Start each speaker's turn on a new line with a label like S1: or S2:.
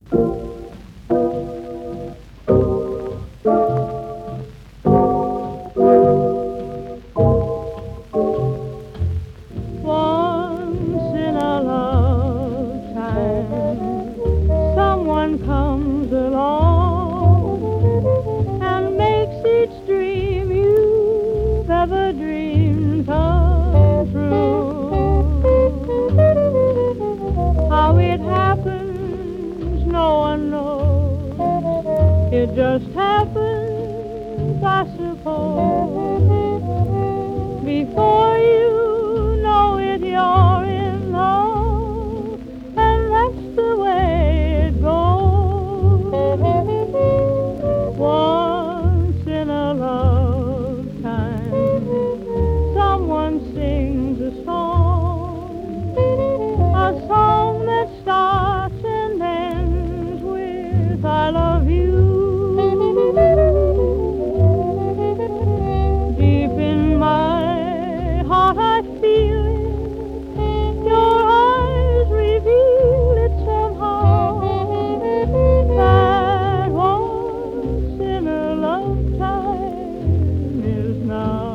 S1: Once in a lifetime, someone comes along and makes each dream you've ever dreamed come true. How it happens, no one knows. It just happens, I suppose. Before you know it, you're in love, and that's the way it goes. Once in a lifetime, someone sings a song that starts and ends with "I love you." Deep in my heart I feel it. Your eyes reveal it somehow. That once in a lifetime is now.